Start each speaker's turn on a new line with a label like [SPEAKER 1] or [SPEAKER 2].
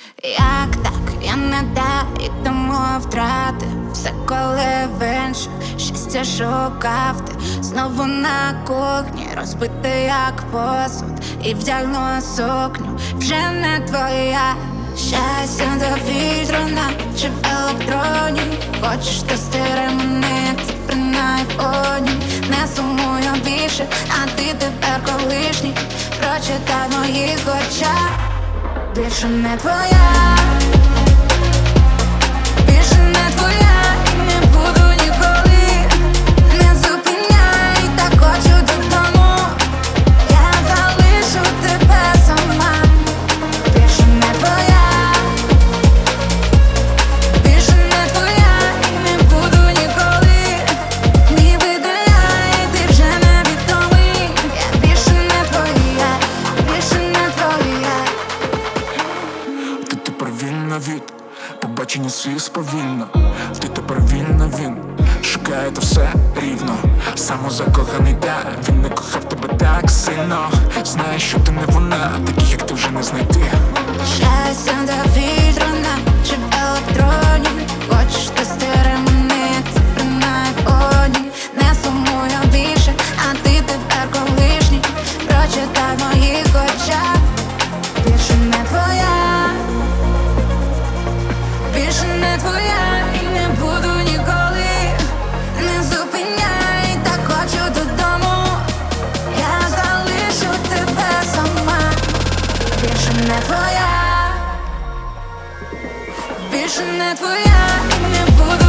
[SPEAKER 1] Як так, я не та і тому втратив все, коли в інших щастя шукав ти. Знову на кухні, розбитий як посуд, і вдягну сукню, вже не твоя. Щастя до вітру, наче в електроні. Хочеш, то стири мене, як цифри на айфоні. Не сумую більше, а ти тепер колишній. Прочитай в моїх очах, більше не твоя. Більше не твоя, і не буду ніколи. Не зупиняй, так хочу додому. Я залишу тебе сама. Більше не твоя. Більше не твоя, і не буду ніколи. Ні, видаляй, ти вже не відомий. Я більше не твоя, більше не твоя.
[SPEAKER 2] Ти тепер вільна від побачення своїх сповільно. Ти тепер вільна, він шукає то все рівно. Самозакоханий, та він не кохав тебе так сильно. Знаєш, що ти не вона, таких як ти вже не знайти.
[SPEAKER 1] Щастя до вітру, наче в електроні. Хочеш, то стири мене, як цифри на айфоні. Не сумую більше, а ти тепер колишній. Прочитай в моїх очах, більше не твоя. Більше не твоя, і не буду ніколи. Не зупиняй, так хочу додому. Я залишу тебе сама. Більше не твоя. Більше не твоя, і не буду